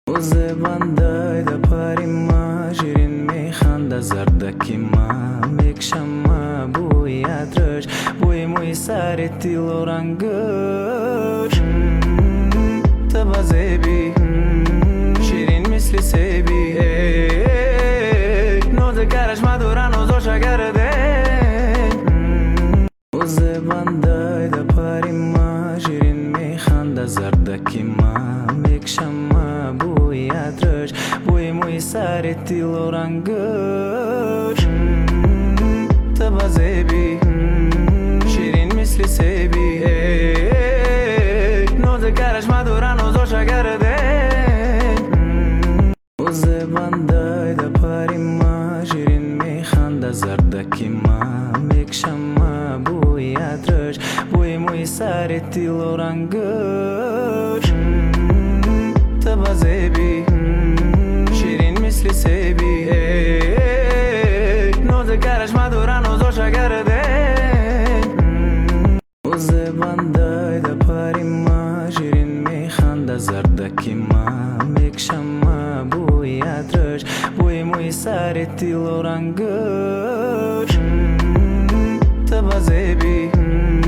o'zi bandayda parima shirin mexanda zarda ma mekshama bo'y atrash bo'y mo'y sareti lorangır tabazebi shirin misli sebi noze karash madurano zosha garde o'zi bandayda parima shirin mexanda zarda ma mekshama bo'y atrash bo'y mo'y sareti lorangır tabazebi shirin misli sebi noze karash madurano zosha garde o'zi bandayda parima shirin mexanda zarda ma mekshama bo'y atrash bo'y mo'y sareti lorangır tabazebi shirin misli sebi noze karash madurano zosha garde o'zi bandayda parima shirin mexanda zarda ma mekshama bo'y atrash bo'y mo'y sareti lorangır tabazebi